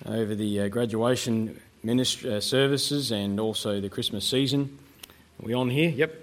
over the graduation services and also the Christmas season. Are we on here? Yep.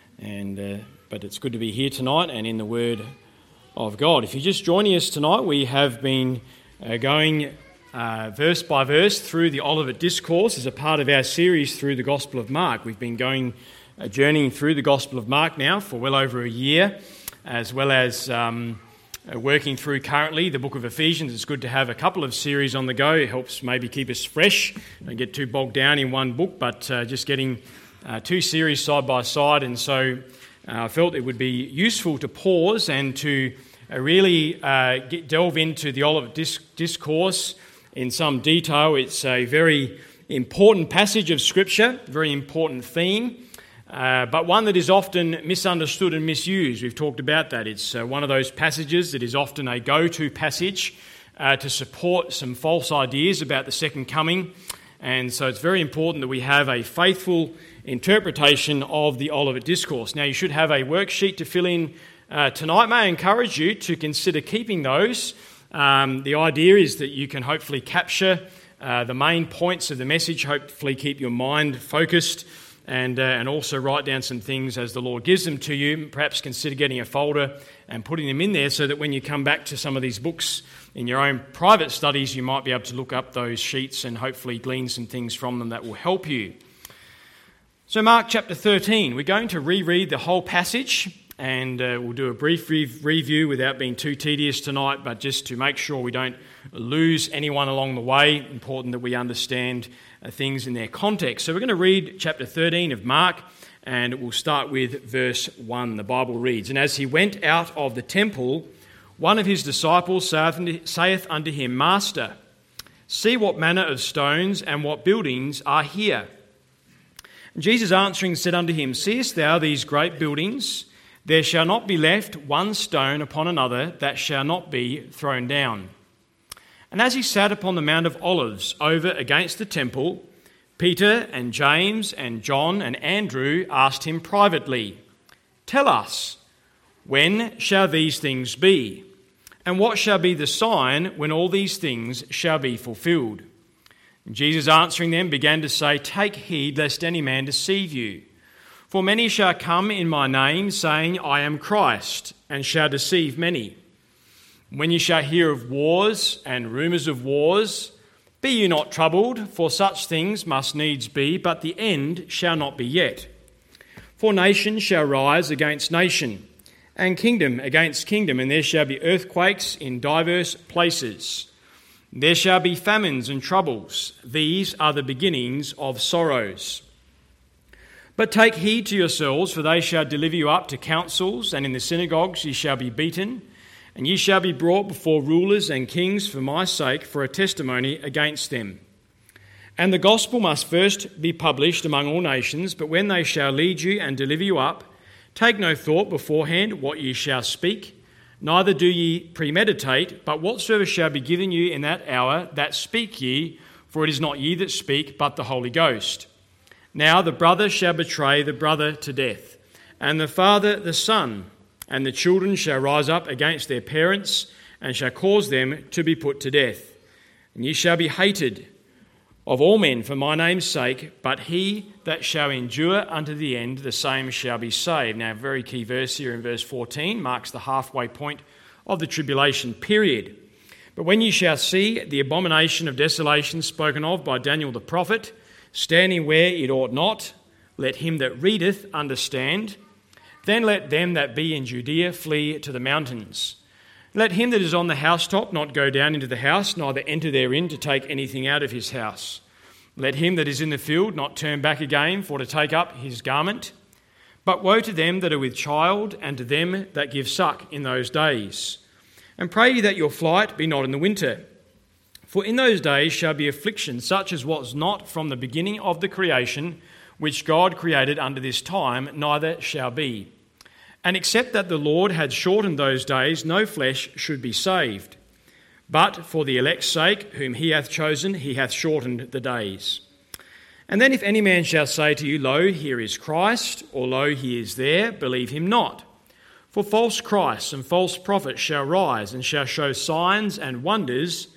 But it's good to be here tonight and in the Word of God. If you're just joining us tonight, we have been going verse by verse through the Olivet Discourse as a part of our series through the Gospel of Mark. We've been journeying through the Gospel of Mark now for well over a year, as well as working through currently the book of Ephesians. It's good to have a couple of series on the go. It helps maybe keep us fresh, don't get too bogged down in one book, but just getting two series side by side. And so I felt it would be useful to pause and to really delve into the Olivet Discourse in some detail. It's a very important passage of Scripture, very important theme, but one that is often misunderstood and misused. We've talked about that. It's one of those passages that is often a go-to passage to support some false ideas about the second coming. And so it's very important that we have a faithful interpretation of the Olivet Discourse. Now, you should have a worksheet to fill in tonight. May I encourage you to consider keeping those. The idea is that you can hopefully capture the main points of the message, hopefully keep your mind focused, and also write down some things as the Lord gives them to you. Perhaps consider getting a folder and putting them in there so that when you come back to some of these books in your own private studies, you might be able to look up those sheets and hopefully glean some things from them that will help you. So Mark chapter 13, we're going to reread the whole passage, and we'll do a brief review without being too tedious tonight, but just to make sure we don't lose anyone along the way. Important that we understand things in their context. So we're going to read chapter 13 of Mark, and we'll start with verse 1. The Bible reads, "And as he went out of the temple, one of his disciples saith unto him, Master, see what manner of stones and what buildings are here. And Jesus answering said unto him, Seest thou these great buildings? There shall not be left one stone upon another that shall not be thrown down. And as he sat upon the Mount of Olives over against the temple, Peter and James and John and Andrew asked him privately, Tell us, when shall these things be? And what shall be the sign when all these things shall be fulfilled? And Jesus answering them began to say, Take heed lest any man deceive you. For many shall come in my name, saying, I am Christ, and shall deceive many. When ye shall hear of wars and rumours of wars, be ye not troubled, for such things must needs be, but the end shall not be yet. For nation shall rise against nation, and kingdom against kingdom, and there shall be earthquakes in divers places. There shall be famines and troubles. These are the beginnings of sorrows. But take heed to yourselves, for they shall deliver you up to councils, and in the synagogues ye shall be beaten, and ye shall be brought before rulers and kings for my sake, for a testimony against them. And the gospel must first be published among all nations, but when they shall lead you and deliver you up, take no thought beforehand what ye shall speak, neither do ye premeditate, but whatsoever shall be given you in that hour, that speak ye, for it is not ye that speak, but the Holy Ghost. Now the brother shall betray the brother to death, and the father the son, and the children shall rise up against their parents, and shall cause them to be put to death. And ye shall be hated of all men for my name's sake, but he that shall endure unto the end, the same shall be saved." Now, a very key verse here in verse 14 marks the halfway point of the tribulation period. "But when ye shall see the abomination of desolation spoken of by Daniel the prophet, standing where it ought not, let him that readeth understand. Then let them that be in Judea flee to the mountains. Let him that is on the housetop not go down into the house, neither enter therein to take anything out of his house. Let him that is in the field not turn back again for to take up his garment. But woe to them that are with child, and to them that give suck in those days. And pray ye that your flight be not in the winter. For in those days shall be affliction such as was not from the beginning of the creation, which God created unto this time, neither shall be. And except that the Lord had shortened those days, no flesh should be saved. But for the elect's sake, whom he hath chosen, he hath shortened the days. And then if any man shall say to you, Lo, here is Christ, or Lo, he is there, believe him not. For false Christs and false prophets shall rise, and shall show signs and wonders,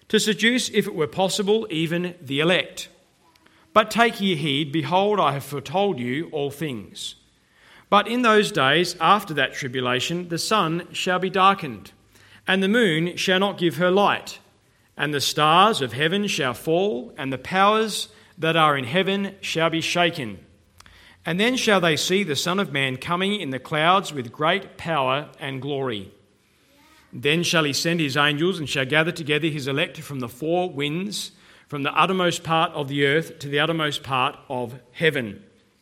to seduce, if it were possible, even the elect. But take ye heed, behold, I have foretold you all things. But in those days after that tribulation, the sun shall be darkened, and the moon shall not give her light, and the stars of heaven shall fall, and the powers that are in heaven shall be shaken. And then shall they see the Son of Man coming in the clouds with great power and glory. Then shall he send his angels, and shall gather together his elect from the four winds, from the uttermost part of the earth to the uttermost part of heaven.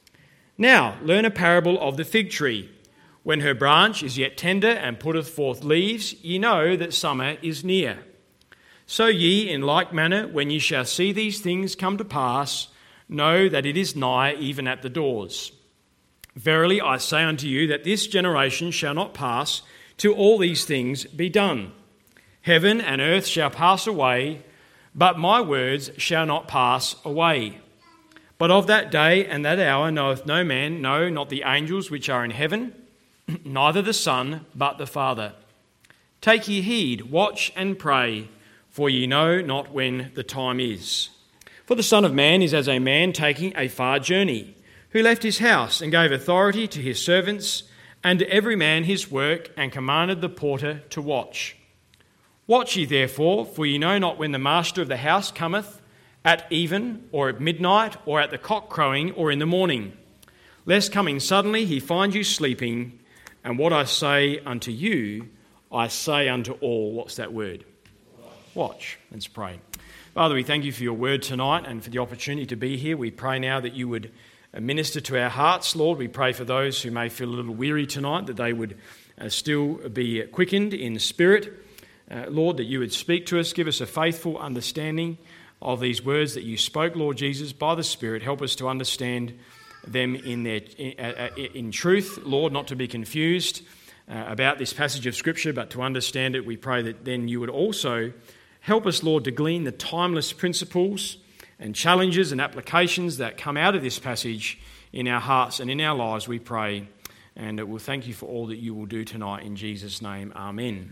Now learn a parable of the fig tree. When her branch is yet tender and putteth forth leaves, ye know that summer is near. So ye, in like manner, when ye shall see these things come to pass, know that it is nigh, even at the doors. Verily I say unto you that this generation shall not pass till all these things be done. Heaven and earth shall pass away, but my words shall not pass away. But of that day and that hour knoweth no man, no, not the angels which are in heaven, neither the Son, but the Father. Take ye heed, watch and pray, for ye know not when the time is. For the Son of Man is as a man taking a far journey, who left his house and gave authority to his servants, and to every man his work, and commanded the porter to watch. Watch ye therefore, for ye know not when the master of the house cometh, at even, or at midnight, or at the cock crowing, or in the morning, lest coming suddenly he find you sleeping. And what I say unto you, I say unto all. What's that word? Watch. Let's pray. Father, we thank you for your word tonight and for the opportunity to be here. We pray now that you would minister to our hearts, Lord. We pray for those who may feel a little weary tonight, that they would still be quickened in spirit. Lord, that you would speak to us, give us a faithful understanding of these words that you spoke, Lord Jesus, by the Spirit. Help us to understand them in truth, Lord, not to be confused about this passage of Scripture, but to understand it. We pray that then you would also help us, Lord, to glean the timeless principles and challenges and applications that come out of this passage in our hearts and in our lives, we pray. And we'll thank you for all that you will do tonight in Jesus' name. Amen.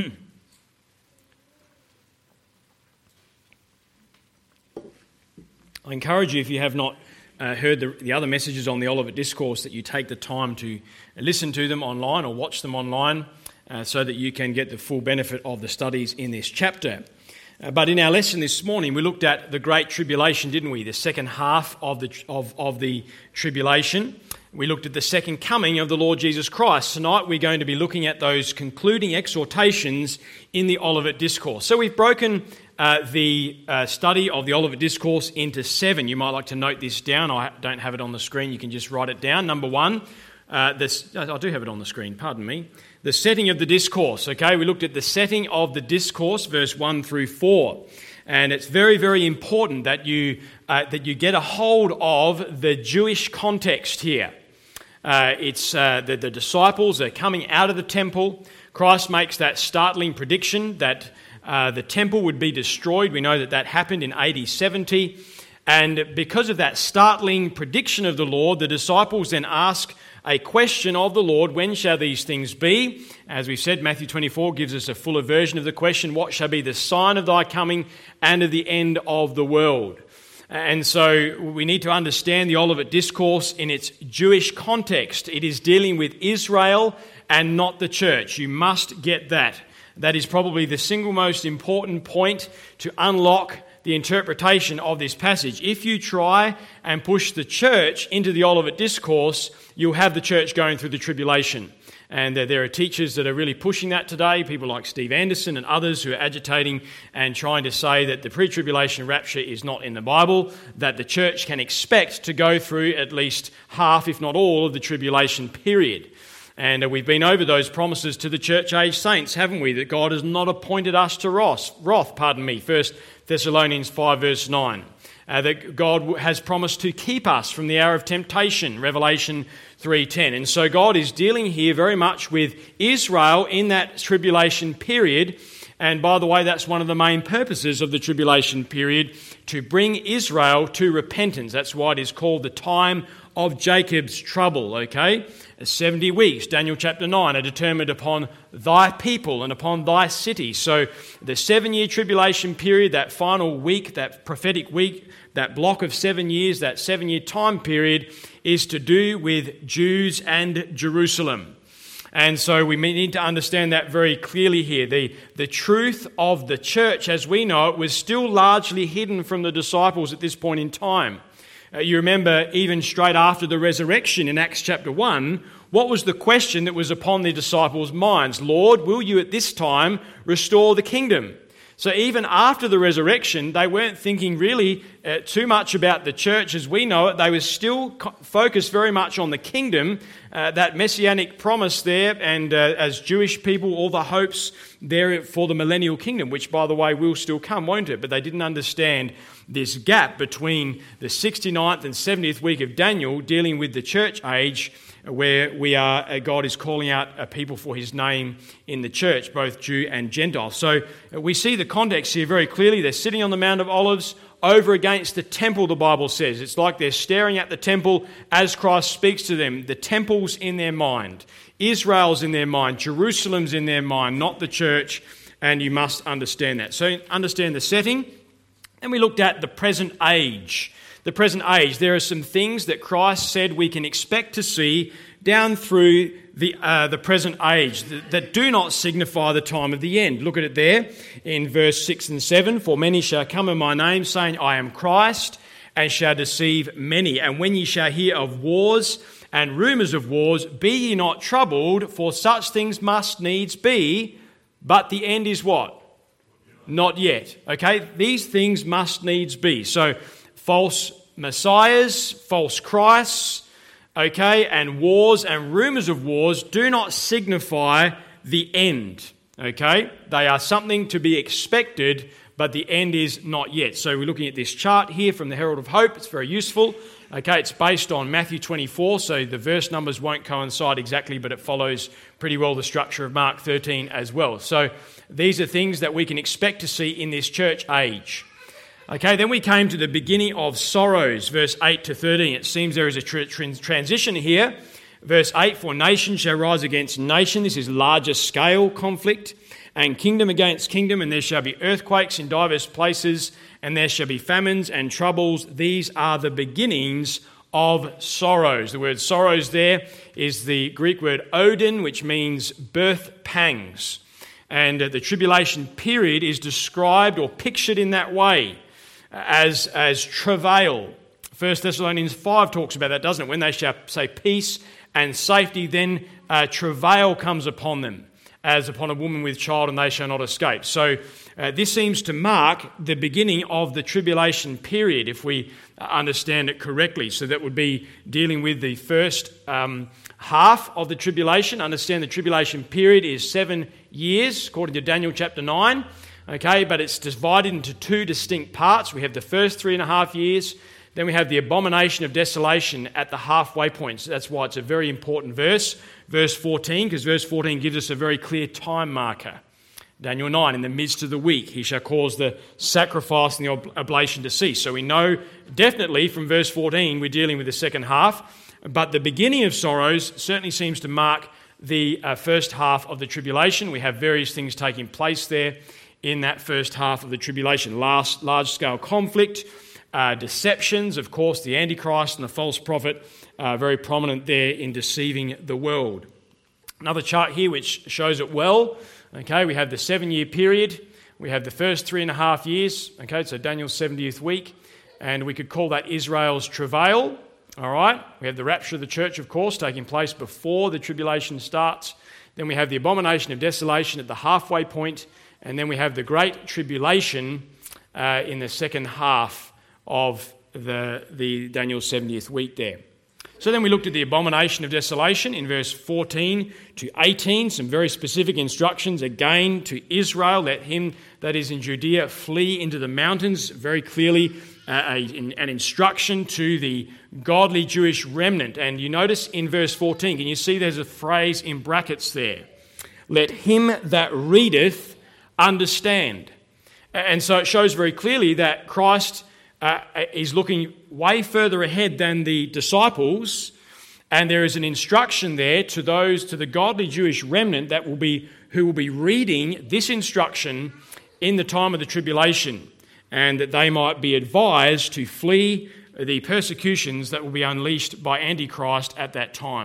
I encourage you, if you have not heard the other messages on the Olivet Discourse, that you take the time to listen to them online or watch them online so that you can get the full benefit of the studies in this chapter. But in our lesson this morning, we looked at the Great Tribulation, didn't we? The second half of the tribulation. We looked at the second coming of the Lord Jesus Christ. Tonight we're going to be looking at those concluding exhortations in the Olivet Discourse. So we've broken the study of the Olivet Discourse into 7. You might like to note this down. I don't have it on the screen. You can just write it down. Number 1, I do have it on the screen, pardon me. The setting of the discourse, okay? We looked at the setting of the discourse, verse 1 through 4. And it's very, very important that you get a hold of the Jewish context here. It's the disciples are coming out of the temple. Christ makes that startling prediction that the temple would be destroyed. We know that happened in AD 70. And because of that startling prediction of the Lord, the disciples then ask a question of the Lord: when shall these things be? As we've said, Matthew 24 gives us a fuller version of the question: what shall be the sign of thy coming and of the end of the world? And so we need to understand the Olivet Discourse in its Jewish context. It is dealing with Israel and not the church. You must get that. That is probably the single most important point to unlock the interpretation of this passage. If you try and push the church into the Olivet Discourse, you'll have the church going through the tribulation. And there are teachers that are really pushing that today, people like Steve Anderson and others who are agitating and trying to say that the pre-tribulation rapture is not in the Bible, that the church can expect to go through at least half, if not all, of the tribulation period. And we've been over those promises to the church-age saints, haven't we? That God has not appointed us to wrath, 1 Thessalonians 5 verse 9. That God has promised to keep us from the hour of temptation, Revelation 3:10. And so God is dealing here very much with Israel in that tribulation period. And by the way, that's one of the main purposes of the tribulation period, to bring Israel to repentance. That's why it is called the time of Jacob's trouble, okay? 70 weeks, Daniel chapter 9, are determined upon thy people and upon thy city. So the 7-year tribulation period, that final week, that prophetic week, that block of 7 years, that 7-year time period is to do with Jews and Jerusalem. And so we need to understand that very clearly here. The truth of the church as we know it was still largely hidden from the disciples at this point in time. You remember even straight after the resurrection in Acts chapter 1, what was the question that was upon the disciples' minds? Lord, will you at this time restore the kingdom? So even after the resurrection, they weren't thinking really too much about the church as we know it. They were still focused very much on the kingdom, that messianic promise there, and as Jewish people, all the hopes there for the millennial kingdom, which, by the way, will still come, won't it? But they didn't understand this gap between the 69th and 70th week of Daniel dealing with the church age, where God is calling out a people for his name in the church, both Jew and Gentile. So we see the context here very clearly. They're sitting on the Mount of Olives over against the temple, the Bible says. It's like they're staring at the temple as Christ speaks to them. The temple's in their mind. Israel's in their mind. Jerusalem's in their mind, not the church, and you must understand that. So understand the setting. And we looked at the present age. The present age, there are some things that Christ said we can expect to see down through the present age that do not signify the time of the end. Look at it there in verse 6 and 7. For many shall come in my name, saying, I am Christ, and shall deceive many. And when ye shall hear of wars and rumours of wars, be ye not troubled, for such things must needs be, but the end is what? Not yet. Okay, these things must needs be. So false messiahs, false Christs, okay, and wars and rumours of wars do not signify the end, okay? They are something to be expected, but the end is not yet. So we're looking at this chart here from the Herald of Hope. It's very useful. Okay, it's based on Matthew 24, so the verse numbers won't coincide exactly, but it follows pretty well the structure of Mark 13 as well. So these are things that we can expect to see in this church age. Okay, then we came to the beginning of sorrows, verse 8 to 13. It seems there is a transition here. Verse 8, for nation shall rise against nation. This is larger scale conflict. And kingdom against kingdom, and there shall be earthquakes in diverse places, and there shall be famines and troubles. These are the beginnings of sorrows. The word sorrows there is the Greek word odin, which means birth pangs. And the tribulation period is described or pictured in that way, as travail. 1 Thessalonians 5 talks about that, doesn't it? When they shall say peace and safety, then travail comes upon them, as upon a woman with child, and they shall not escape. So this seems to mark the beginning of the tribulation period, if we understand it correctly. So that would be dealing with the first half of the tribulation. Understand the tribulation period is 7 years, according to Daniel chapter 9. Okay, but it's divided into two distinct parts. We have the first 3.5 years, then we have the abomination of desolation at the halfway point. So that's why it's a very important verse, verse 14, because verse 14 gives us a very clear time marker. Daniel 9, in the midst of the week, he shall cause the sacrifice and the oblation to cease. So we know definitely from verse 14 we're dealing with the second half, but the beginning of sorrows certainly seems to mark the first half of the tribulation. We have various things taking place there in that first half of the tribulation. Large-scale conflict, deceptions, of course, the Antichrist and the false prophet are very prominent there in deceiving the world. Another chart here which shows it well. Okay, we have the 7-year period. We have the first 3.5 years. Okay, so Daniel's 70th week. And we could call that Israel's travail. All right, we have the rapture of the church, of course, taking place before the tribulation starts. Then we have the abomination of desolation at the halfway point. And then we have the great tribulation in the second half of the Daniel's 70th week there. So then we looked at the abomination of desolation in verse 14 to 18, some very specific instructions again to Israel, let him that is in Judea flee into the mountains, very clearly an instruction to the godly Jewish remnant. And you notice in verse 14, can you see there's a phrase in brackets there? Let him that readeth understand. And so it shows very clearly that Christ is looking way further ahead than the disciples, and there is an instruction there to the godly Jewish remnant who will be reading this instruction in the time of the tribulation, and that they might be advised to flee the persecutions that will be unleashed by Antichrist at that time.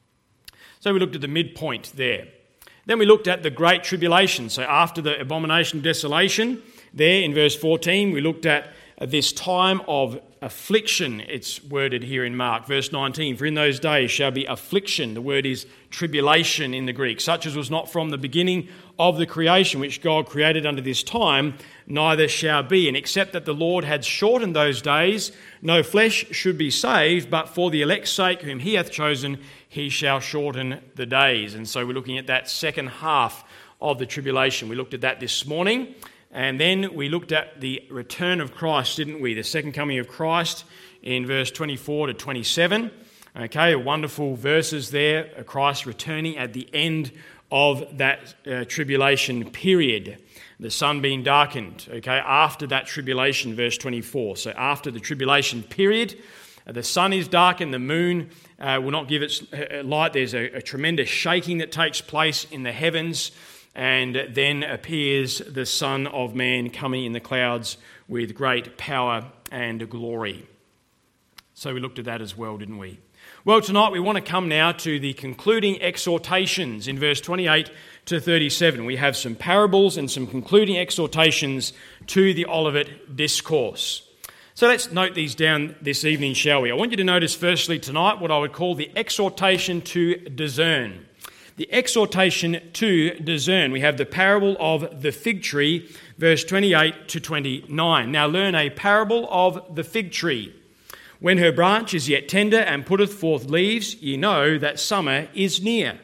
So we looked at the midpoint there. Then we looked at the Great Tribulation. So after the abomination of desolation, there in verse 14, we looked at this time of affliction. It's worded here in Mark. Verse 19, for in those days shall be affliction. The word is tribulation in the Greek. Such as was not from the beginning of the creation, which God created unto this time, neither shall be. And except that the Lord had shortened those days, no flesh should be saved, but for the elect's sake, whom he hath chosen, he shall shorten the days. And so we're looking at that second half of the tribulation. We looked at that this morning. And then we looked at the return of Christ, didn't we? The second coming of Christ in verse 24 to 27. Okay, wonderful verses there. Christ returning at the end of that tribulation period. The sun being darkened, okay, after that tribulation, verse 24. So after the tribulation period, the sun is darkened, the moon will not give its light. There's a tremendous shaking that takes place in the heavens. And then appears the Son of Man coming in the clouds with great power and glory. So we looked at that as well, didn't we? Well, tonight we want to come now to the concluding exhortations in verse 28 to 37. We have some parables and some concluding exhortations to the Olivet Discourse. So let's note these down this evening, shall we? I want you to notice firstly tonight what I would call the exhortation to discern. The exhortation to discern. We have the parable of the fig tree, verse 28 to 29. Now learn a parable of the fig tree. When her branch is yet tender and putteth forth leaves, ye know that summer is near.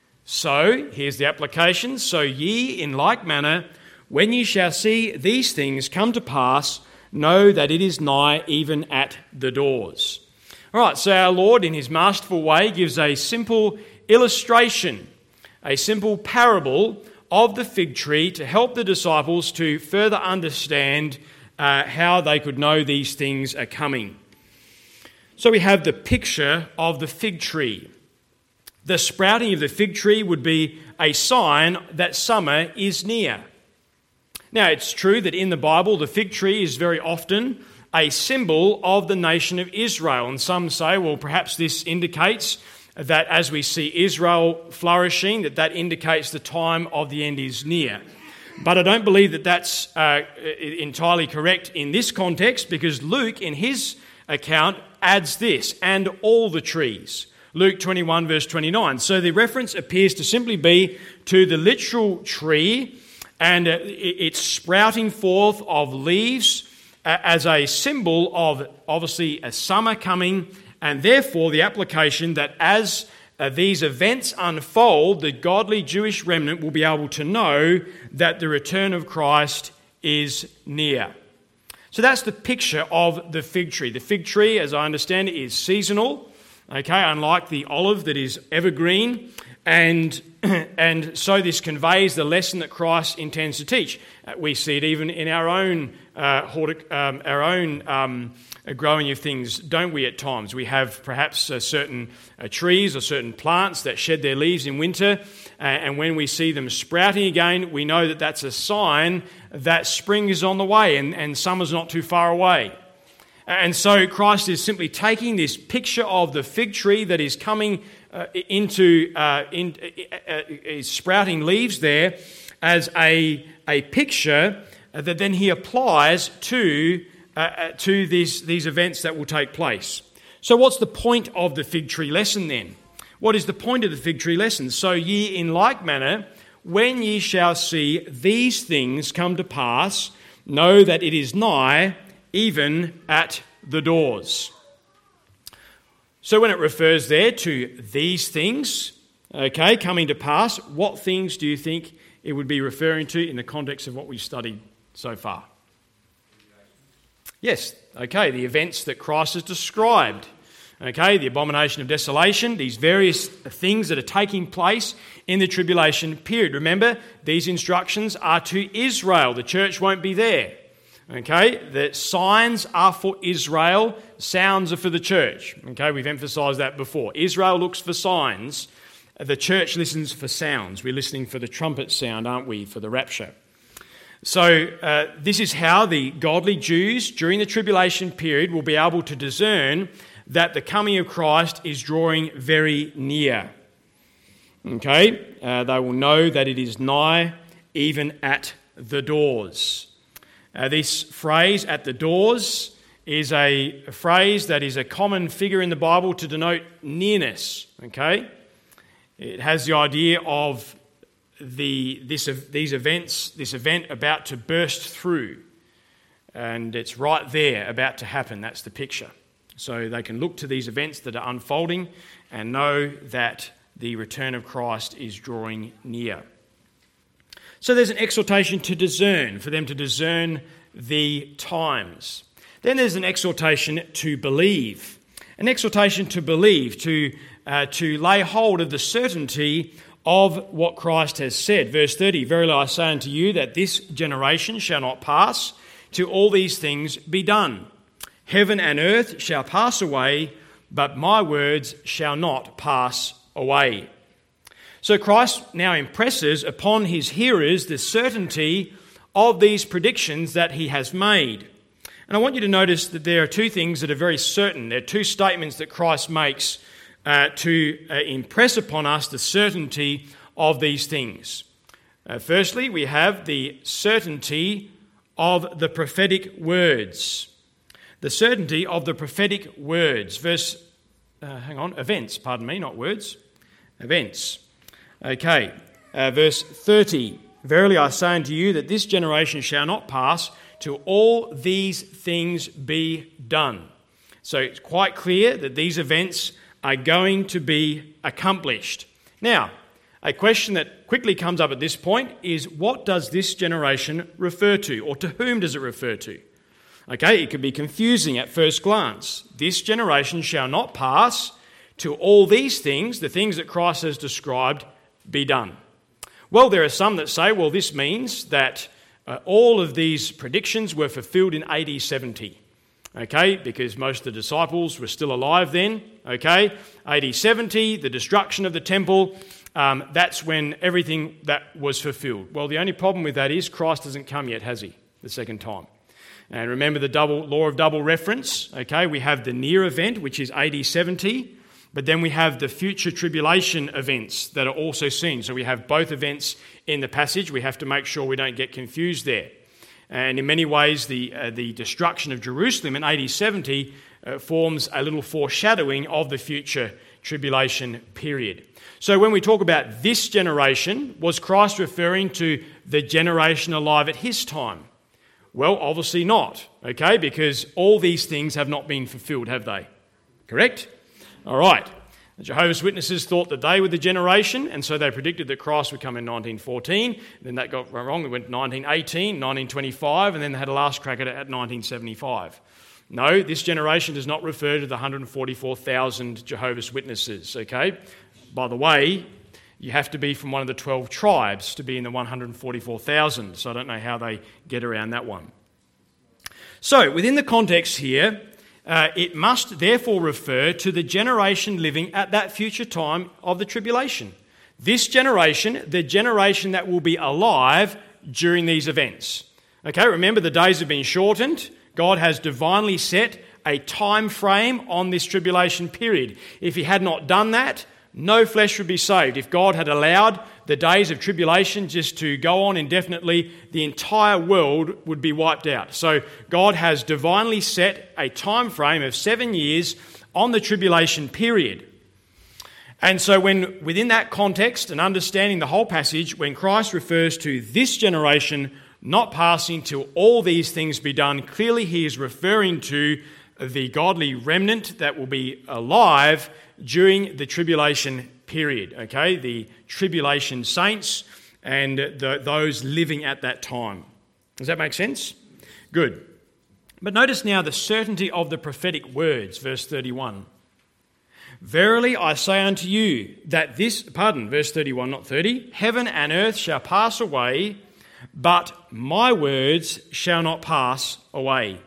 So, here's the application, so ye in like manner, when ye shall see these things come to pass, know that it is nigh, even at the doors. All right, so our Lord, in his masterful way, gives a simple illustration, a simple parable of the fig tree to help the disciples to further understand how they could know these things are coming. So we have the picture of the fig tree. The sprouting of the fig tree would be a sign that summer is near. Now, it's true that in the Bible, the fig tree is very often a symbol of the nation of Israel. And some say, well, perhaps this indicates that as we see Israel flourishing, that indicates the time of the end is near. But I don't believe that that's entirely correct in this context, because Luke, in his account, adds this, and all the trees. Luke 21, verse 29. So the reference appears to simply be to the literal tree and its sprouting forth of leaves as a symbol of, obviously, a summer coming, and therefore the application that as these events unfold, the godly Jewish remnant will be able to know that the return of Christ is near. So that's the picture of the fig tree. The fig tree, as I understand it, is seasonal, okay, unlike the olive that is evergreen, and so this conveys the lesson that Christ intends to teach. We see it even in our own growing of things, don't we, at times? We have perhaps certain trees or certain plants that shed their leaves in winter, and when we see them sprouting again, we know that that's a sign that spring is on the way and summer's not too far away. And so Christ is simply taking this picture of the fig tree that is coming into sprouting leaves there as a picture that then he applies to these events that will take place. So what's the point of the fig tree lesson then? What is the point of the fig tree lesson? So ye in like manner, when ye shall see these things come to pass, know that it is nigh, even at the doors. So when it refers there to these things, okay, coming to pass, what things do you think it would be referring to in the context of what we've studied so far? Yes, okay, the events that Christ has described. Okay, the abomination of desolation, these various things that are taking place in the tribulation period. Remember, these instructions are to Israel. The church won't be there. Okay, that signs are for Israel, sounds are for the church. Okay, we've emphasised that before. Israel looks for signs, the church listens for sounds. We're listening for the trumpet sound, aren't we, for the rapture. So this is how the godly Jews during the tribulation period will be able to discern that the coming of Christ is drawing very near. Okay, they will know that it is nigh, even at the doors. This phrase, at the doors, is a phrase that is a common figure in the Bible to denote nearness. Okay, it has the idea of this event about to burst through, and it's right there about to happen. That's the picture. So they can look to these events that are unfolding and know that the return of Christ is drawing near. So there's an exhortation to discern, for them to discern the times. Then there's an exhortation to believe. An exhortation to believe, to lay hold of the certainty of what Christ has said. Verse 30, verily I say unto you that this generation shall not pass till all these things be done. Heaven and earth shall pass away, but my words shall not pass away. So Christ now impresses upon his hearers the certainty of these predictions that he has made. And I want you to notice that there are two things that are very certain. There are two statements that Christ makes to impress upon us the certainty of these things. Firstly, we have the certainty of the prophetic words. The certainty of the prophetic words. Events, not words. Events. Okay, verse 30. Verily I say unto you that this generation shall not pass till all these things be done. So it's quite clear that these events are going to be accomplished. Now, a question that quickly comes up at this point is, what does this generation refer to, or to whom does it refer to? Okay, it could be confusing at first glance. This generation shall not pass till all these things, the things that Christ has described, be done. Well, there are some that say, well, this means that all of these predictions were fulfilled in AD 70. Okay, because most of the disciples were still alive then. Okay, AD 70, the destruction of the temple, that's when everything that was fulfilled. Well, the only problem with that is Christ hasn't come yet, has he? The second time. And remember the law of double reference. Okay, we have the near event, which is AD 70, but then we have the future tribulation events that are also seen. So we have both events in the passage. We have to make sure we don't get confused there. And in many ways, the destruction of Jerusalem in AD 70 forms a little foreshadowing of the future tribulation period. So when we talk about this generation, was Christ referring to the generation alive at his time? Well, obviously not, okay, because all these things have not been fulfilled, have they? Correct? All right. The Jehovah's Witnesses thought that they were the generation, and so they predicted that Christ would come in 1914. Then that got wrong. They went 1918, 1925, and then they had a last crack at it at 1975. No, this generation does not refer to the 144,000 Jehovah's Witnesses, okay? By the way, you have to be from one of the 12 tribes to be in the 144,000, so I don't know how they get around that one. So, within the context here, it must therefore refer to the generation living at that future time of the tribulation. This generation, the generation that will be alive during these events. Okay, remember the days have been shortened. God has divinely set a time frame on this tribulation period. If he had not done that, no flesh would be saved. If God had allowed the days of tribulation just to go on indefinitely, the entire world would be wiped out. So God has divinely set a time frame of 7 years on the tribulation period. And so when within that context and understanding the whole passage, when Christ refers to this generation not passing till all these things be done, clearly he is referring to the godly remnant that will be alive during the tribulation period, okay? The tribulation saints and those living at that time. Does that make sense? Good. But notice now the certainty of the prophetic words, verse 31. Verily I say unto you that verse 31, not 30, heaven and earth shall pass away, but my words shall not pass away.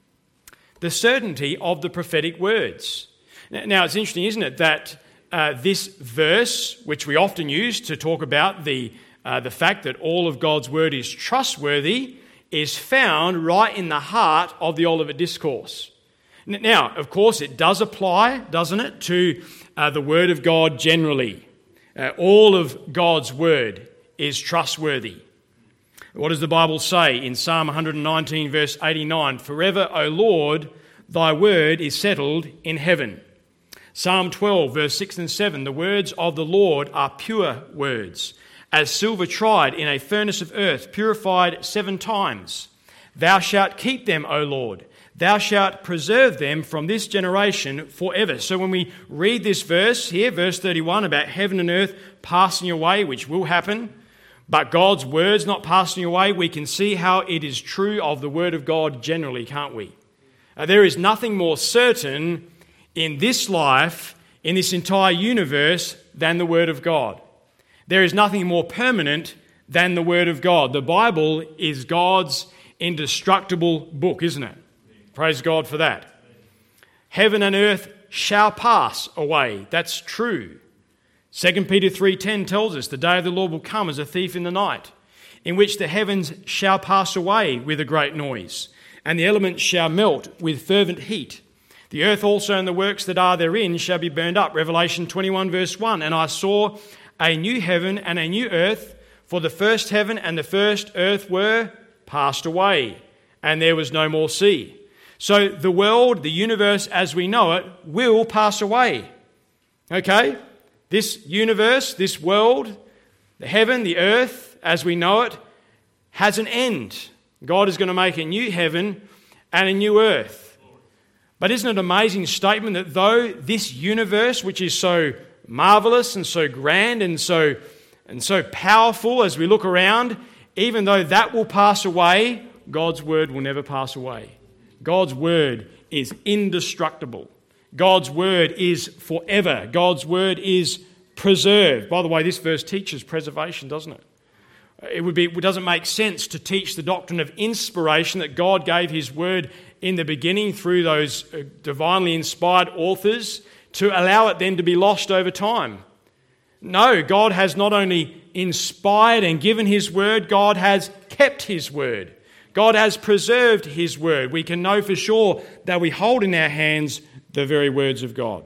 The certainty of the prophetic words. Now, it's interesting, isn't it, that this verse, which we often use to talk about the fact that all of God's word is trustworthy, is found right in the heart of the Olivet Discourse. Now, of course, it does apply, doesn't it, to the word of God generally. All of God's word is trustworthy. What does the Bible say in Psalm 119, verse 89? Forever, O Lord, thy word is settled in heaven. Psalm 12, verse 6 and 7, the words of the Lord are pure words, as silver tried in a furnace of earth, purified 7 times. Thou shalt keep them, O Lord. Thou shalt preserve them from this generation forever. So when we read this verse here, verse 31, about heaven and earth passing away, which will happen, but God's word's not passing away, we can see how it is true of the word of God generally, can't we? There is nothing more certain in this life, in this entire universe, than the word of God. There is nothing more permanent than the word of God. The Bible is God's indestructible book, isn't it? Praise God for that. Heaven and earth shall pass away. That's true. 2 Peter 3:10 tells us the day of the Lord will come as a thief in the night, in which the heavens shall pass away with a great noise, and the elements shall melt with fervent heat. The earth also and the works that are therein shall be burned up. Revelation 21 verse 1. And I saw a new heaven and a new earth, for the first heaven and the first earth were passed away, and there was no more sea. So the world, the universe as we know it, will pass away. Okay? This universe, this world, the heaven, the earth, as we know it, has an end. God is going to make a new heaven and a new earth. But isn't it an amazing statement that though this universe, which is so marvelous and so grand and so powerful as we look around, even though that will pass away, God's word will never pass away. God's word is indestructible. God's word is forever. God's word is preserved. By the way, this verse teaches preservation, doesn't it? It doesn't make sense to teach the doctrine of inspiration, that God gave his word in the beginning through those divinely inspired authors, to allow it then to be lost over time. No, God has not only inspired and given his word, God has kept his word. God has preserved his word. We can know for sure that we hold in our hands the very words of God.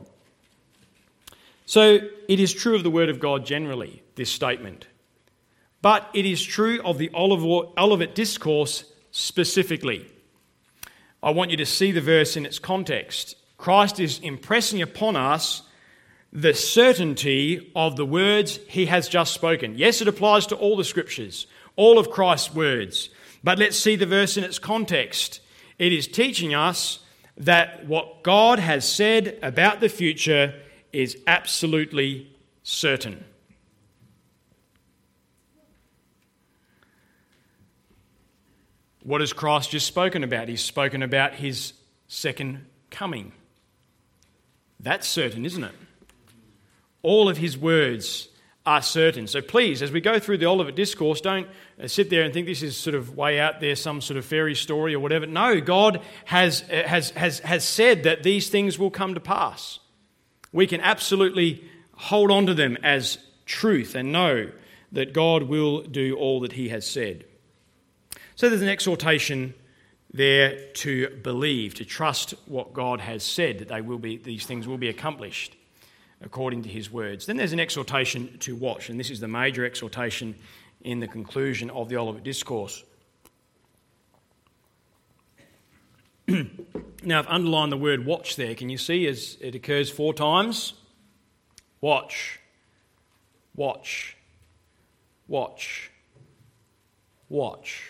So it is true of the word of God generally, this statement. But it is true of the Olivet Discourse specifically. I want you to see the verse in its context. Christ is impressing upon us the certainty of the words he has just spoken. Yes, it applies to all the scriptures, all of Christ's words. But let's see the verse in its context. It is teaching us that what God has said about the future is absolutely certain. What has Christ just spoken about? He's spoken about his second coming. That's certain, isn't it? All of his words are certain. So please, as we go through the Olivet Discourse, don't sit there and think this is sort of way out there, some sort of fairy story or whatever. No, God has said that these things will come to pass. We can absolutely hold on to them as truth and know that God will do all that he has said. So there's an exhortation there to believe, to trust what God has said, that these things will be accomplished according to his words. Then there's an exhortation to watch, and this is the major exhortation in the conclusion of the Olivet Discourse. Now, I've underlined the word watch there. Can you see as it occurs 4 times? Watch, watch, watch, watch.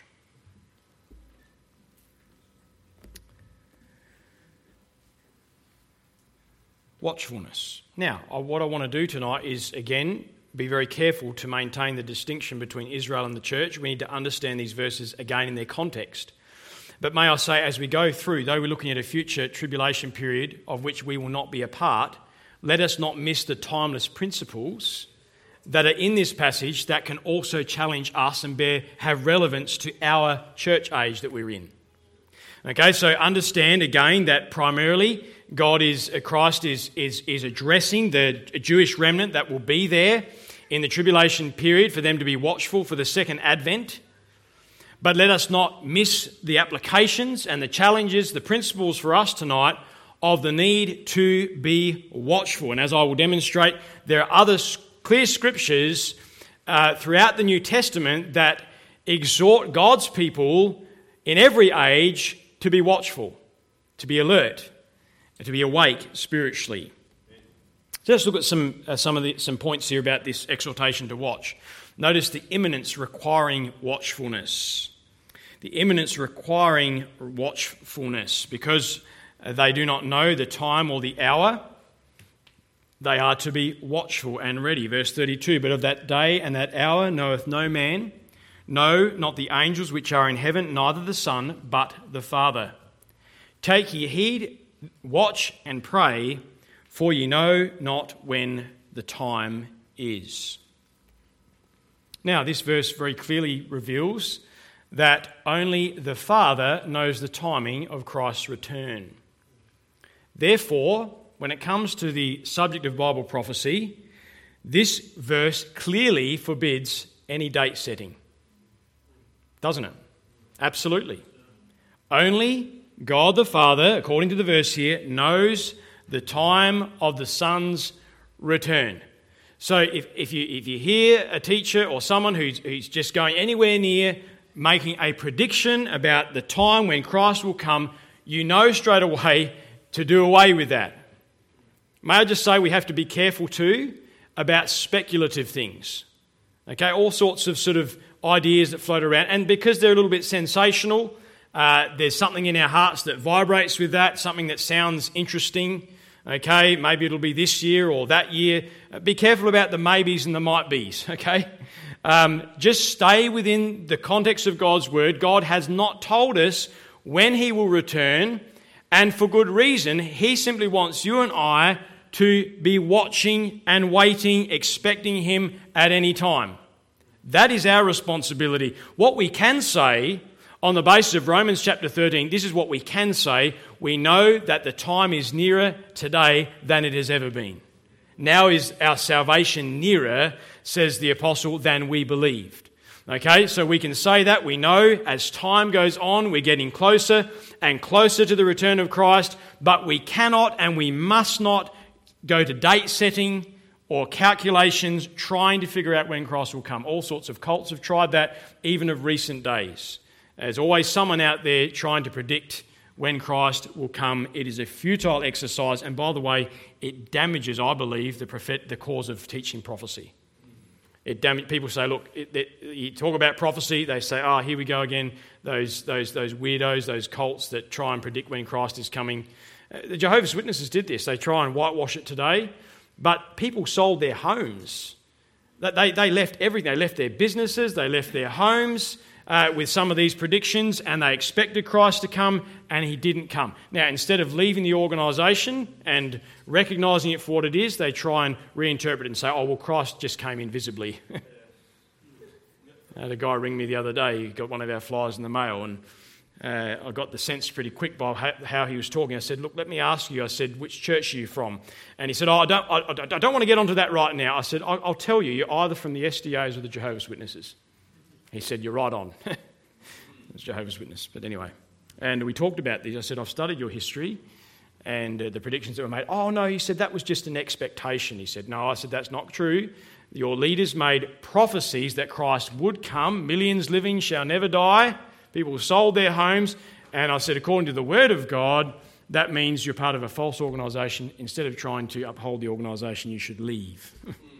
Watchfulness. Now, what I want to do tonight is, again, be very careful to maintain the distinction between Israel and the church. We need to understand these verses again in their context. But may I say, as we go through, though we're looking at a future tribulation period of which we will not be a part, let us not miss the timeless principles that are in this passage that can also challenge us and have relevance to our church age that we're in. Okay, so understand again that primarily Christ is addressing the Jewish remnant that will be there in the tribulation period for them to be watchful for the second advent. But let us not miss the applications and the challenges, the principles for us tonight of the need to be watchful. And as I will demonstrate, there are other clear scriptures throughout the New Testament that exhort God's people in every age to be watchful, to be alert, and to be awake spiritually. So let's look at some points here about this exhortation to watch. Notice the imminence requiring watchfulness. The imminence requiring watchfulness, because they do not know the time or the hour. They are to be watchful and ready. Verse 32, but of that day and that hour knoweth no man, no, not the angels which are in heaven, neither the Son, but the Father. Take ye heed, watch and pray, for ye know not when the time is. Now, this verse very clearly reveals that only the Father knows the timing of Christ's return. Therefore, when it comes to the subject of Bible prophecy, this verse clearly forbids any date setting. Doesn't it? Absolutely. Only God the Father, according to the verse here, knows the time of the Son's return. So if you hear a teacher or someone who's just going anywhere near making a prediction about the time when Christ will come, you know straight away to do away with that. May I just say we have to be careful too about speculative things. Okay, all sorts of sort of ideas that float around, and because they're a little bit sensational, there's something in our hearts that vibrates with that, something that sounds interesting. Okay, maybe it'll be this year or that year. Be careful about the maybes and the might-bes, okay? Just stay within the context of God's word. God has not told us when he will return, and for good reason. He simply wants you and I to be watching and waiting, expecting him at any time. That is our responsibility. What we can say on the basis of Romans chapter 13, this is what we can say. We know that the time is nearer today than it has ever been. Now is our salvation nearer, says the apostle, than we believed. Okay, so we can say that. We know as time goes on, we're getting closer and closer to the return of Christ, but we cannot and we must not go to date setting or calculations trying to figure out when Christ will come. All sorts of cults have tried that, even of recent days. There's always someone out there trying to predict when Christ will come. It is a futile exercise, and by the way, it damages, I believe, the cause of teaching prophecy. People say, look, you talk about prophecy, they say, oh, here we go again, those weirdos, those cults that try and predict when Christ is coming. The Jehovah's Witnesses did this. They try and whitewash it today, but people sold their homes. They left everything. They left their businesses, they left their homes with some of these predictions, and they expected Christ to come, and he didn't come. Now, instead of leaving the organisation and recognising it for what it is, they try and reinterpret it and say, oh, well, Christ just came invisibly. I had a guy ring me the other day. He got one of our flyers in the mail, and I got the sense pretty quick by how he was talking. I said, look, let me ask you. I said, which church are you from? And he said, oh, I don't want to get onto that right now. I said, I'll tell you, you're either from the SDAs or the Jehovah's Witnesses. He said, you're right on. It's Jehovah's Witness, but anyway. And we talked about this. I said, I've studied your history and the predictions that were made. Oh, no, he said, that was just an expectation. He said, no, I said, that's not true. Your leaders made prophecies that Christ would come. Millions living shall never die. People sold their homes. And I said, according to the word of God, that means you're part of a false organisation. Instead of trying to uphold the organisation, you should leave.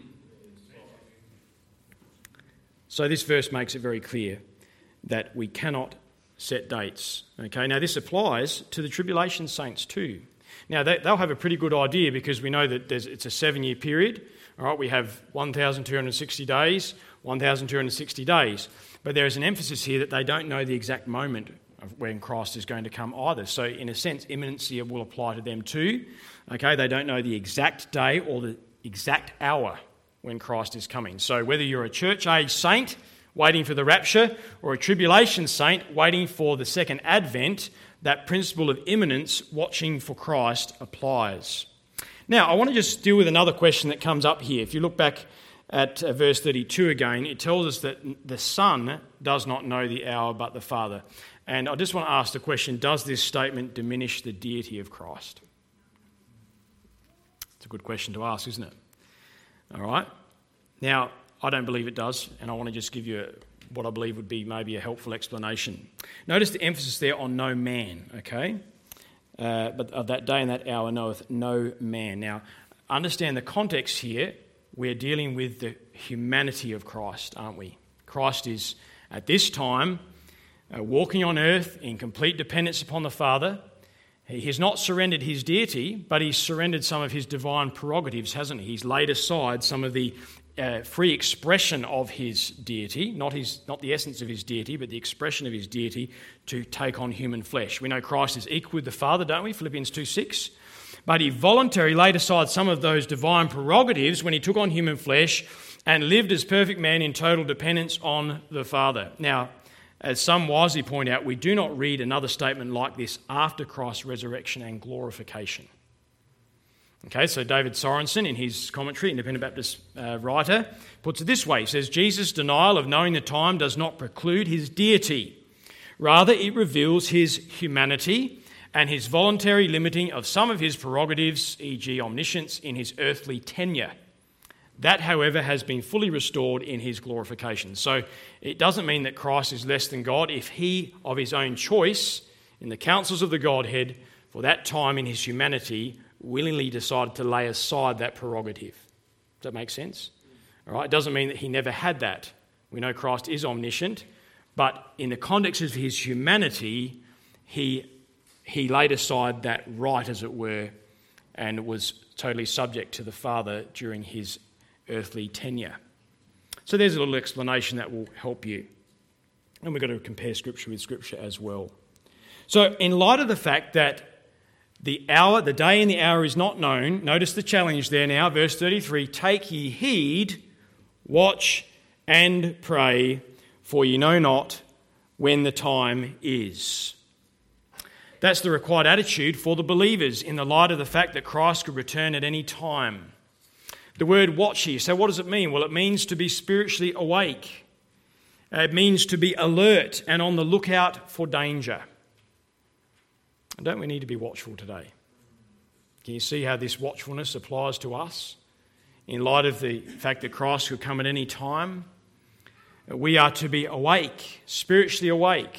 So this verse makes it very clear that we cannot set dates. Okay, now this applies to the tribulation saints too. Now they'll have a pretty good idea, because we know that it's a 7-year period. All right, we have 1,260 days, 1,260 days. But there is an emphasis here that they don't know the exact moment of when Christ is going to come either. So in a sense, imminency will apply to them too. Okay, they don't know the exact day or the exact hour when Christ is coming. So whether you're a church-age saint waiting for the rapture or a tribulation saint waiting for the second advent, that principle of imminence, watching for Christ, applies. Now, I want to just deal with another question that comes up here. If you look back at verse 32 again, it tells us that the Son does not know the hour but the Father. And I just want to ask the question, does this statement diminish the deity of Christ? It's a good question to ask, isn't it? All right. Now, I don't believe it does, and I want to just give you what I believe would be maybe a helpful explanation. Notice the emphasis there on no man, okay? But of that day and that hour knoweth no man. Now, understand the context here. We're dealing with the humanity of Christ, aren't we? Christ is, at this time, walking on earth in complete dependence upon the Father. He has not surrendered his deity, but he's surrendered some of his divine prerogatives, hasn't he? He's laid aside some of the free expression of his deity, not the essence of his deity, but the expression of his deity to take on human flesh. We know Christ is equal with the Father, don't we? Philippians 2:6. But he voluntarily laid aside some of those divine prerogatives when he took on human flesh and lived as perfect man in total dependence on the Father. Now, as some wisely point out, we do not read another statement like this after Christ's resurrection and glorification. Okay, so David Sorensen, in his commentary, Independent Baptist writer, puts it this way. He says, Jesus' denial of knowing the time does not preclude his deity. Rather, it reveals his humanity and his voluntary limiting of some of his prerogatives, e.g. omniscience, in his earthly tenure. That, however, has been fully restored in his glorification. So it doesn't mean that Christ is less than God if he, of his own choice, in the councils of the Godhead, for that time in his humanity, willingly decided to lay aside that prerogative. Does that make sense? All right. It doesn't mean that he never had that. We know Christ is omniscient, but in the context of his humanity, he laid aside that right, as it were, and was totally subject to the Father during his earthly tenure. So there's a little explanation that will help you. And we've got to compare Scripture with Scripture as well. So in light of the fact that the hour, the day and the hour is not known, notice the challenge there now, verse 33, take ye heed, watch and pray, for ye know not when the time is. That's the required attitude for the believers in the light of the fact that Christ could return at any time. The word watch here, so what does it mean? Well, it means to be spiritually awake. It means to be alert and on the lookout for danger. And don't we need to be watchful today? Can you see how this watchfulness applies to us? In light of the fact that Christ could come at any time, we are to be awake, spiritually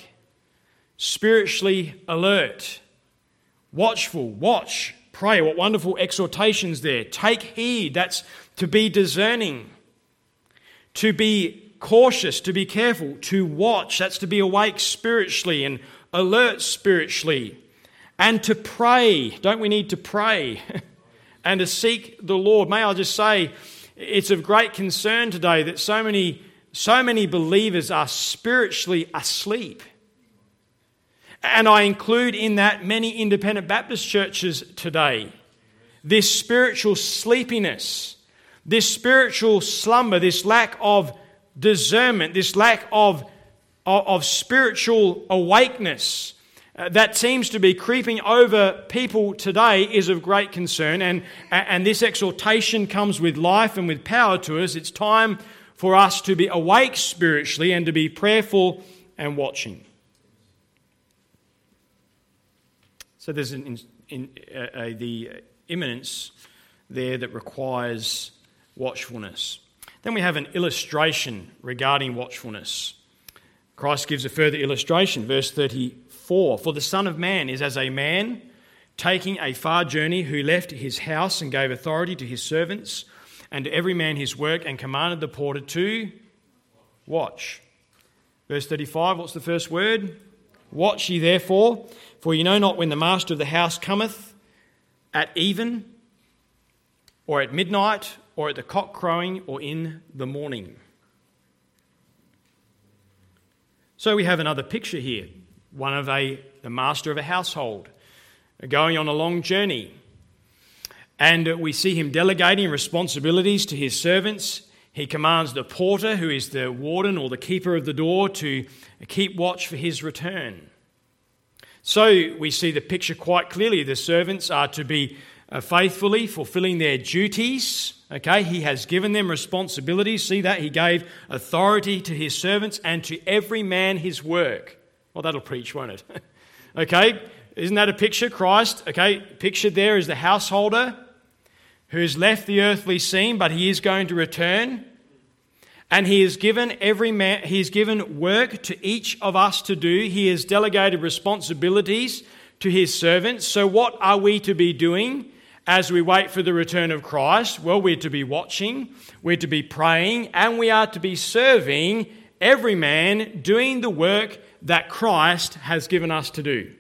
alert, watchful, watch, pray. What wonderful exhortations there. Take heed, that's to be discerning, to be cautious, to be careful, to watch, that's to be awake spiritually and alert spiritually, and to pray. Don't we need to pray? And to seek the Lord. May I just say, it's of great concern today that so many believers are spiritually asleep. And I include in that many independent Baptist churches today. This spiritual sleepiness, this spiritual slumber, this lack of discernment, this lack of spiritual awakeness that seems to be creeping over people today is of great concern. And this exhortation comes with life and with power to us. It's time for us to be awake spiritually and to be prayerful and watching. So there's the imminence there that requires watchfulness. Then we have an illustration regarding watchfulness. Christ gives a further illustration, verse 34. For the Son of Man is as a man taking a far journey who left his house and gave authority to his servants and to every man his work and commanded the porter to watch. Verse 35, what's the first word? Watch ye therefore, for ye know not when the master of the house cometh, at even, or at midnight, or at the cock crowing, or in the morning. So we have another picture here, one of the master of a household, going on a long journey. And we see him delegating responsibilities to his servants. He commands the porter, who is the warden or the keeper of the door, to keep watch for his return. So we see the picture quite clearly. The servants are to be faithfully fulfilling their duties. Okay, he has given them responsibilities. See that? He gave authority to his servants and to every man his work. Well, that'll preach, won't it? Okay, isn't that a picture? Christ, okay, pictured there is the householder who has left the earthly scene, but he is going to return. And he has given every man, he has given work to each of us to do. He has delegated responsibilities to his servants. So what are we to be doing as we wait for the return of Christ? Well, we're to be watching, we're to be praying, and we are to be serving every man doing the work that Christ has given us to do.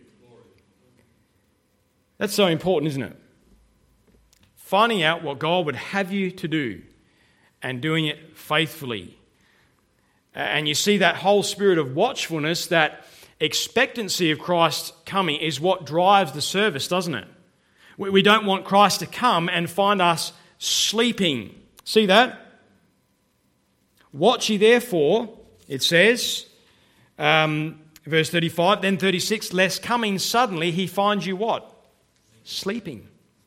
That's so important, isn't it? Finding out what God would have you to do and doing it faithfully. And you see that whole spirit of watchfulness, that expectancy of Christ's coming is what drives the service, doesn't it? We don't want Christ to come and find us sleeping. See that? Watch ye therefore, it says, verse 35, then 36, lest coming suddenly he finds you what? Sleeping.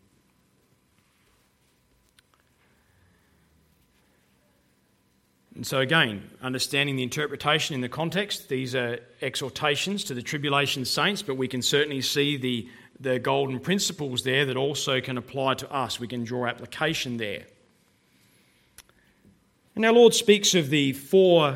And so again, understanding the interpretation in the context, these are exhortations to the tribulation saints, but we can certainly see the golden principles there that also can apply to us. We can draw application there. And our Lord speaks of the four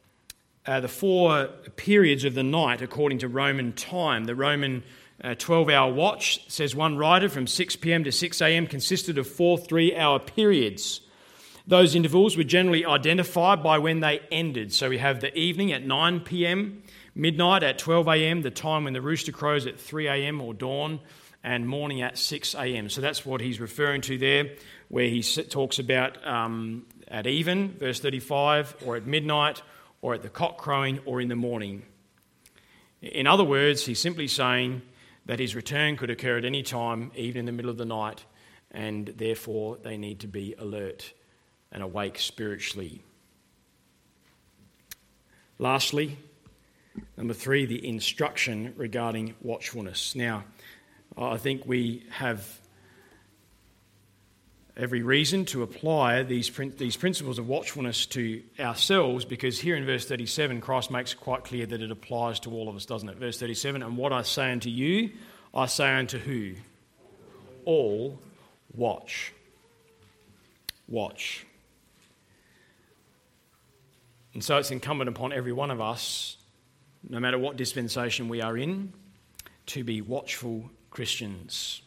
periods of the night according to Roman time. The Roman 12-hour watch, says one writer, from 6 p.m. to 6 a.m. consisted of 4 3-hour periods. Those intervals were generally identified by when they ended. So we have the evening at 9 p.m, midnight at 12 a.m, the time when the rooster crows at 3 a.m. or dawn, and morning at 6 a.m. So that's what he's referring to there, where he talks about at even, verse 35, or at midnight, or at the cock crowing, or in the morning. In other words, he's simply saying that his return could occur at any time, even in the middle of the night, and therefore they need to be alert and awake spiritually. Lastly, number 3, the instruction regarding watchfulness. Now, I think we have every reason to apply these principles of watchfulness to ourselves, because here in verse 37, Christ makes it quite clear that it applies to all of us, doesn't it? Verse 37, and what I say unto you, I say unto who? All watch. Watch. And so it's incumbent upon every one of us, no matter what dispensation we are in, to be watchful Christians.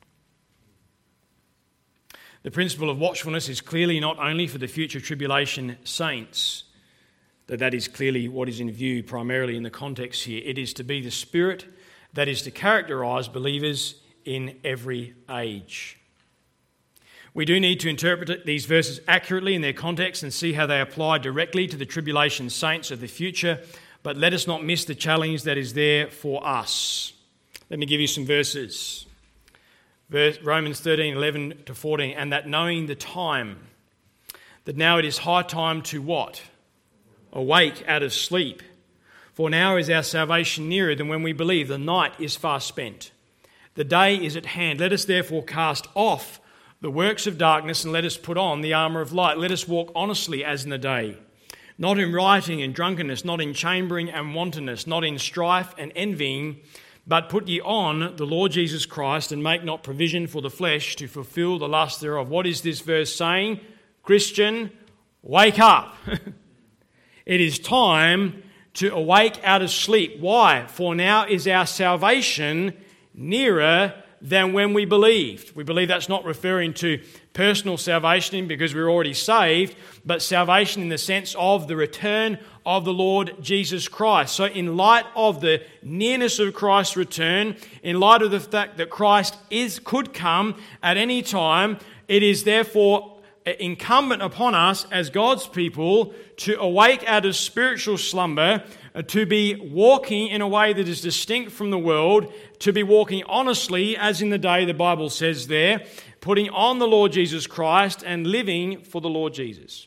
The principle of watchfulness is clearly not only for the future tribulation saints, that is clearly what is in view primarily in the context here. It is to be the spirit that is to characterise believers in every age. We do need to interpret these verses accurately in their context and see how they apply directly to the tribulation saints of the future, but let us not miss the challenge that is there for us. Let me give you some verses. Romans 13, 11 to 14, and that knowing the time, that now it is high time to what? Awake out of sleep. For now is our salvation nearer than when we believe. The night is far spent. The day is at hand. Let us therefore cast off the works of darkness, and let us put on the armour of light. Let us walk honestly as in the day, not in rioting and drunkenness, not in chambering and wantonness, not in strife and envying, but put ye on the Lord Jesus Christ, and make not provision for the flesh to fulfil the lust thereof. What is this verse saying? Christian, wake up. It is time to awake out of sleep. Why? For now is our salvation nearer than when we believed. We believe that's not referring to personal salvation because we're already saved, but salvation in the sense of the return of the Lord Jesus Christ. So in light of the nearness of Christ's return, in light of the fact that Christ could come at any time, it is therefore incumbent upon us as God's people to awake out of spiritual slumber, to be walking in a way that is distinct from the world, to be walking honestly, as in the day the Bible says there, putting on the Lord Jesus Christ and living for the Lord Jesus.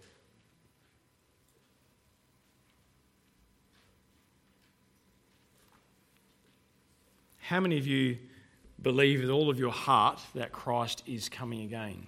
How many of you believe with all of your heart that Christ is coming again?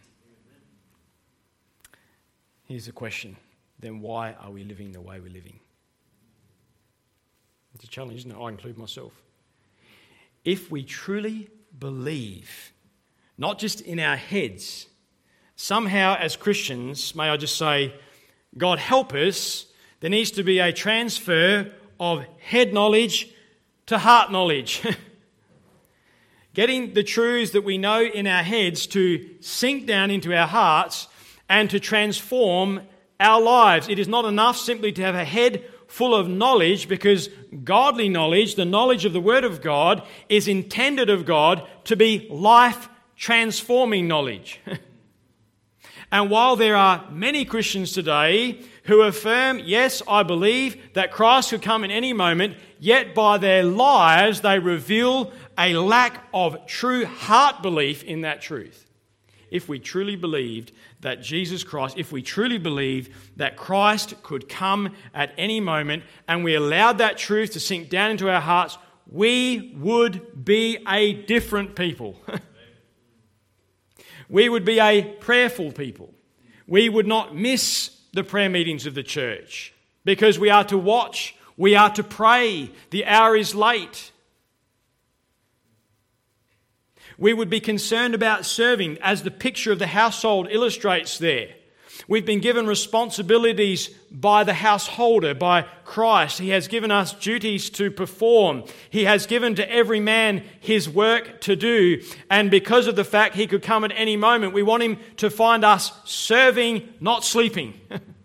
Here's the question. Then why are we living the way we're living? It's a challenge, isn't it? I include myself. If we truly believe, not just in our heads, somehow as Christians, may I just say, God help us, there needs to be a transfer of head knowledge to heart knowledge. Getting the truths that we know in our heads to sink down into our hearts and to transform our lives. It is not enough simply to have a head full of knowledge, because godly knowledge, the knowledge of the Word of God, is intended of God to be life-transforming knowledge. And while there are many Christians today who affirm, yes, I believe that Christ could come in any moment, yet by their lives they reveal a lack of true heart belief in that truth. If we truly believed that Jesus Christ, if we truly believed that Christ could come at any moment and we allowed that truth to sink down into our hearts, we would be a different people. We would be a prayerful people. We would not miss the prayer meetings of the church because we are to watch, we are to pray. The hour is late. We would be concerned about serving, as the picture of the household illustrates there. We've been given responsibilities by the householder, by Christ. He has given us duties to perform. He has given to every man his work to do. And because of the fact he could come at any moment, we want him to find us serving, not sleeping.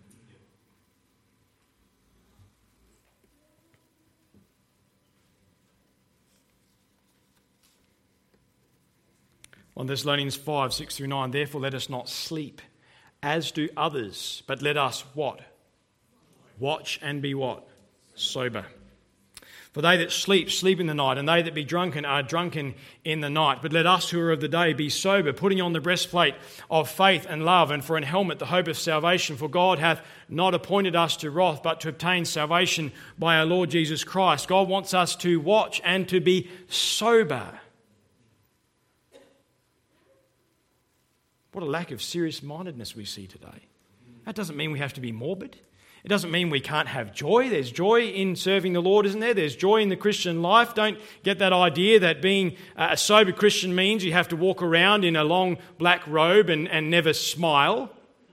On Thessalonians 5, 6 through 9, therefore let us not sleep, as do others, but let us what? Watch and be what? Sober. For they that sleep, sleep in the night, and they that be drunken are drunken in the night. But let us who are of the day be sober, putting on the breastplate of faith and love, and for an helmet the hope of salvation. For God hath not appointed us to wrath, but to obtain salvation by our Lord Jesus Christ. God wants us to watch and to be sober. What a lack of serious-mindedness we see today. That doesn't mean we have to be morbid. It doesn't mean we can't have joy. There's joy in serving the Lord, isn't there? There's joy in the Christian life. Don't get that idea that being a sober Christian means you have to walk around in a long black robe and never smile.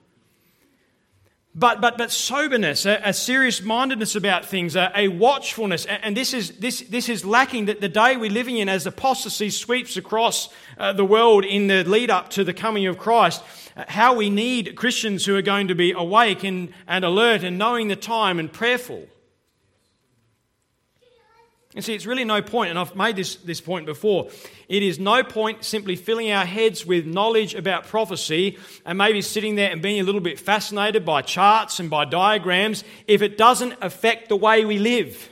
But soberness, a serious-mindedness about things, a watchfulness, and this is lacking. That the day we're living in, as apostasy sweeps across the world in the lead up to the coming of Christ, how we need Christians who are going to be awake and alert and knowing the time and prayerful. And see, it's really no point, and I've made this point before, it is no point simply filling our heads with knowledge about prophecy and maybe sitting there and being a little bit fascinated by charts and by diagrams if it doesn't affect the way we live.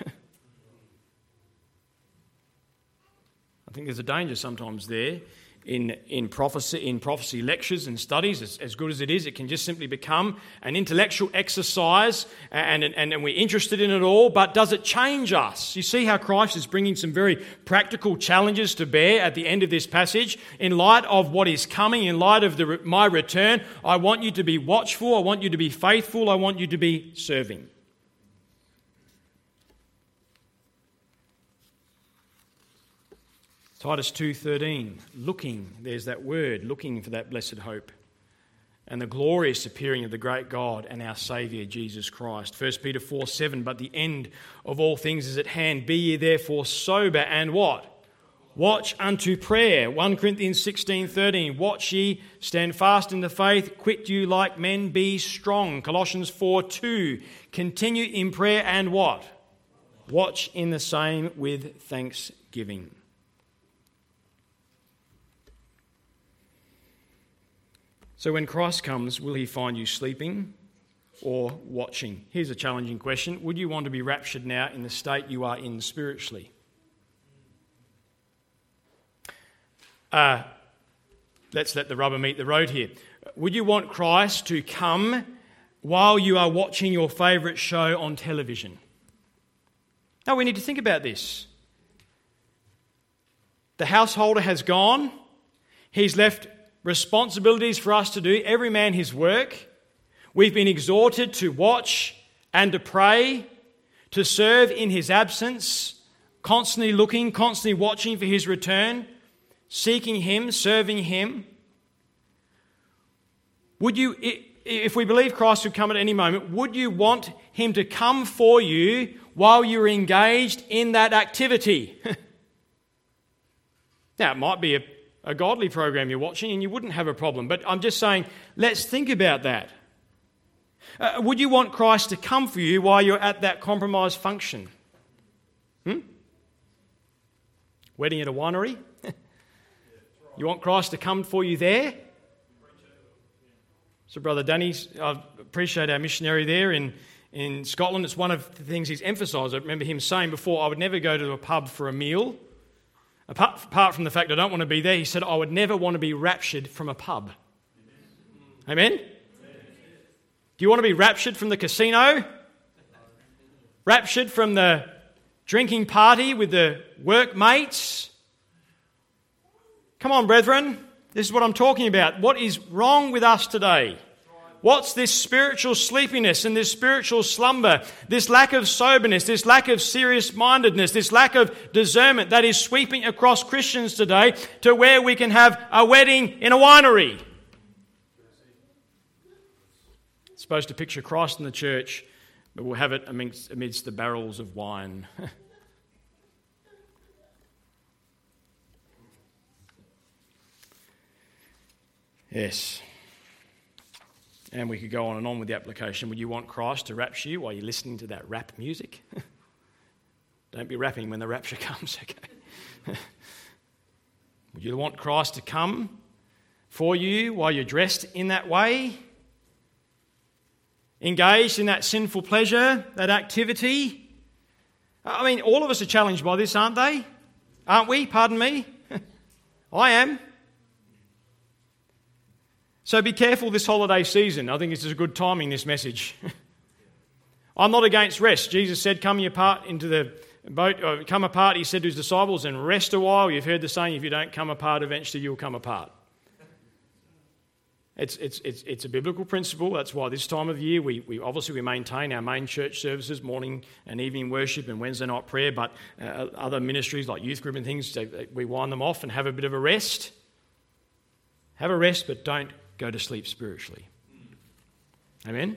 I think there's a danger sometimes there in prophecy lectures and studies. As good as it is, it can just simply become an intellectual exercise and we're interested in it all, but does it change us? You see how Christ is bringing some very practical challenges to bear at the end of this passage. In light of what is coming, in light of my return, I want you to be watchful, I want you to be faithful, I want you to be serving. Titus 2:13, looking, there's that word, looking for that blessed hope and the glorious appearing of the great God and our Saviour Jesus Christ. 1 Peter 4:7, but the end of all things is at hand. Be ye therefore sober and what? Watch unto prayer. 1 Corinthians 16:13, watch ye, stand fast in the faith, quit you like men, be strong. Colossians 4:2, continue in prayer and what? Watch in the same with thanksgiving. So when Christ comes, will he find you sleeping or watching? Here's a challenging question. Would you want to be raptured now in the state you are in spiritually? Let's let the rubber meet the road here. Would you want Christ to come while you are watching your favourite show on television? Now we need to think about this. The householder has gone. He's left responsibilities for us to do, every man his work. We've been exhorted to watch and to pray, to serve in his absence, constantly looking, constantly watching for his return, seeking him, serving him. Would you, if we believe Christ would come at any moment, would you want him to come for you while you're engaged in that activity? Now, it might be a godly program you're watching and you wouldn't have a problem, but I'm just saying, let's think about that. Would you want Christ to come for you while you're at that compromised function? Wedding at a winery? You want Christ to come for you there? So Brother Danny, I appreciate our missionary there in Scotland. It's one of the things he's emphasised. I remember him saying before, I would never go to a pub for a meal. Apart from the fact I don't want to be there, he said, I would never want to be raptured from a pub. Amen? Do you want to be raptured from the casino? Raptured from the drinking party with the workmates? Come on, brethren. This is what I'm talking about. What is wrong with us today? What's this spiritual sleepiness and this spiritual slumber, this lack of soberness, this lack of serious-mindedness, this lack of discernment that is sweeping across Christians today to where we can have a wedding in a winery? It's supposed to picture Christ in the church, but we'll have it amidst the barrels of wine. Yes. And we could go on and on with the application. Would you want Christ to rapture you while you're listening to that rap music? Don't be rapping when the rapture comes, okay? Would you want Christ to come for you while you're dressed in that way? Engaged in that sinful pleasure, that activity? I mean, all of us are challenged by this, aren't they? Aren't we? Pardon me? I am. So be careful this holiday season. I think this is a good timing, this message. I'm not against rest. Jesus said, come apart into the boat, come apart, he said to his disciples, and rest a while. You've heard the saying, if you don't come apart, eventually you'll come apart. It's a biblical principle. That's why this time of year we obviously maintain our main church services, morning and evening worship and Wednesday night prayer, but other ministries like youth group and things, we wind them off and have a bit of a rest. Have a rest, but don't go to sleep spiritually. Amen?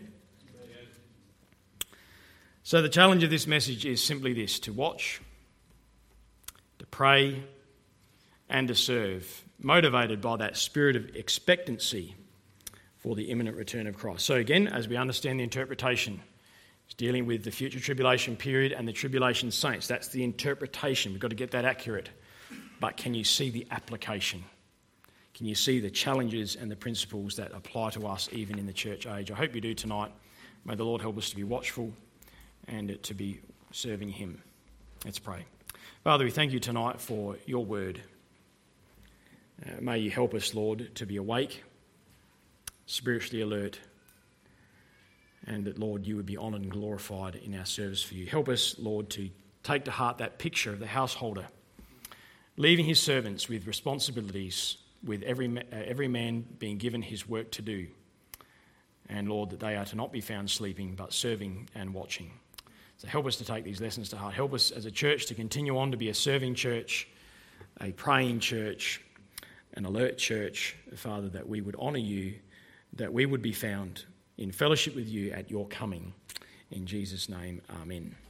So the challenge of this message is simply this: to watch, to pray, and to serve, motivated by that spirit of expectancy for the imminent return of Christ. So again, as we understand the interpretation, it's dealing with the future tribulation period and the tribulation saints. That's the interpretation. We've got to get that accurate. But can you see the application? Can you see the challenges and the principles that apply to us even in the church age? I hope you do tonight. May the Lord help us to be watchful and to be serving him. Let's pray. Father, we thank you tonight for your word. May you help us, Lord, to be awake, spiritually alert, and that, Lord, you would be honoured and glorified in our service for you. Help us, Lord, to take to heart that picture of the householder, leaving his servants with responsibilities, with every man being given his work to do. And Lord, that they are to not be found sleeping, but serving and watching. So help us to take these lessons to heart. Help us as a church to continue on to be a serving church, a praying church, an alert church, Father, that we would honour you, that we would be found in fellowship with you at your coming. In Jesus' name, amen.